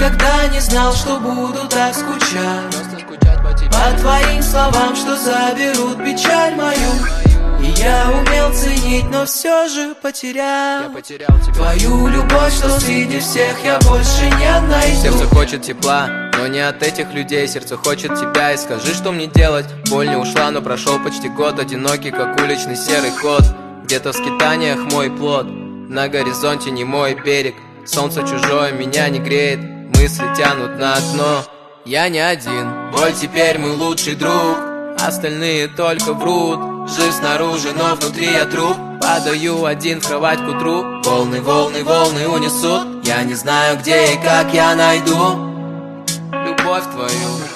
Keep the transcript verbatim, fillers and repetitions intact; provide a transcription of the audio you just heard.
никогда не знал, что буду так скучать по твоим словам, что заберут печаль мою. И я умел ценить, но все же потерял, потерял твою любовь, что среди всех я больше не найду. Сердце хочет тепла, но не от этих людей. Сердце хочет тебя, и скажи, что мне делать. Боль не ушла, но прошел почти год. Одинокий, как уличный серый кот. Где-то в скитаниях мой плод, на горизонте не мой берег. Солнце чужое меня не греет, мысли тянут на дно. Я не один, боль теперь мой лучший друг. Остальные только врут. Жив снаружи, но внутри я труп. Падаю один в кровать к утру. Волны, волны, волны унесут. Я не знаю, где и как я найду любовь твою.